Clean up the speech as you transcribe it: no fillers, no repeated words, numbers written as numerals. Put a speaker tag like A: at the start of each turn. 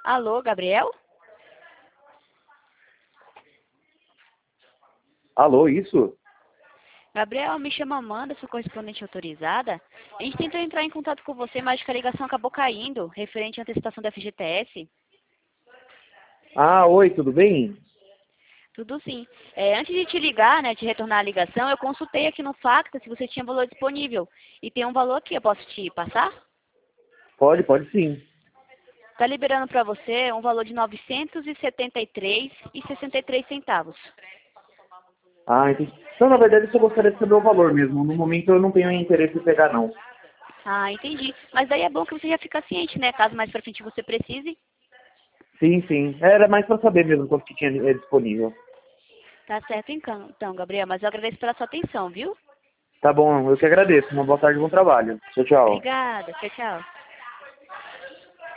A: Alô, Gabriel?
B: Alô, isso?
A: Gabriel, me chama Amanda, sou correspondente autorizada. A gente tentou entrar em contato com você, mas que a ligação acabou caindo, referente à antecipação da FGTS.
B: Ah, oi, tudo bem?
A: Tudo sim. Antes de te ligar, né, de retornar a ligação, eu consultei aqui no Facta se você tinha valor disponível. E tem um valor aqui, eu posso te passar?
B: Pode sim.
A: Está liberando para você um valor de R$ 973,63.
B: Ah, entendi. Então, na verdade, eu só gostaria de saber o valor mesmo. No momento, eu não tenho interesse em pegar, não.
A: Ah, entendi. Mas daí é bom que você já fica ciente, né? Caso mais pra frente você precise.
B: Sim, sim. Era mais para saber mesmo quanto que tinha disponível.
A: Tá certo então, Gabriel. Mas eu agradeço pela sua atenção, viu?
B: Tá bom, eu que agradeço. Uma boa tarde e bom trabalho. Tchau, tchau.
A: Obrigada. Tchau, tchau.